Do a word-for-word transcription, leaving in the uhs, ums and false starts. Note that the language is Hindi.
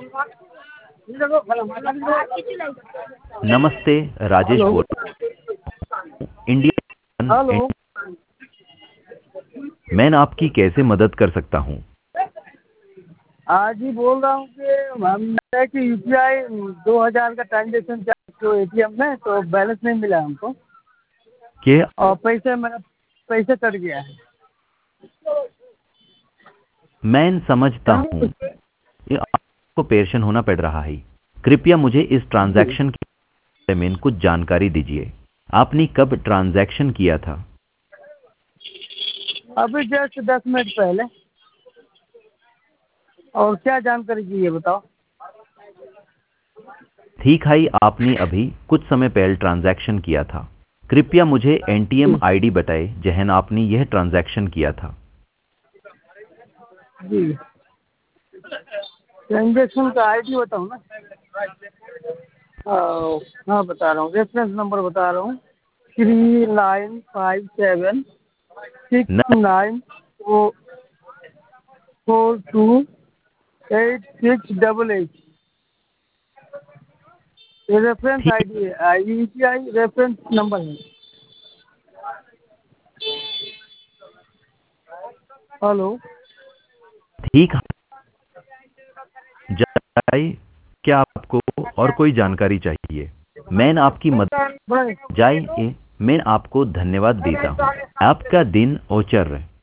नमस्ते, राजेश हेलो बोल इंडियन हेलो। मैं आपकी कैसे मदद कर सकता हूँ? आज ही बोल रहा हूँ कि हमने कि यू पी आई दो हज़ार का ट्रांजेक्शन किया तो ए टी एम में तो बैलेंस नहीं मिला हमको कि और पैसे मेरा पैसे कट गया है। मैं समझता हूँ, ये आपको परेशान होना पड़ रहा है। कृपया मुझे इस जी, ट्रांजैक्शन के बारे में कुछ जानकारी दीजिए। आपने कब ट्रांजैक्शन किया था? अभी जस्ट दस मिनट पहले। और क्या जानकारी चाहिए बताओ। ठीक है, आपने अभी कुछ समय पहले ट्रांजैक्शन किया था। कृपया मुझे N T M G I D बताएं जहन आपने यह ट्रांजैक्शन किया था। जी, ट्रांजेक्शन का आई डी बताऊँ ना? हाँ हाँ, बता रहा हूँ, रेफरेंस नंबर बता रहा हूँ। थ्री नाइन फाइव सेवन न, six nine four four two eight six double eight. ये रेफरेंस आई ठीक डी है, U P I reference number है। हेलो। ठीक है, जाए क्या आपको और कोई जानकारी चाहिए? मैं आपकी मदद बस। जाए मैं आपको धन्यवाद देता हूँ। आपका दिन औचर रहे।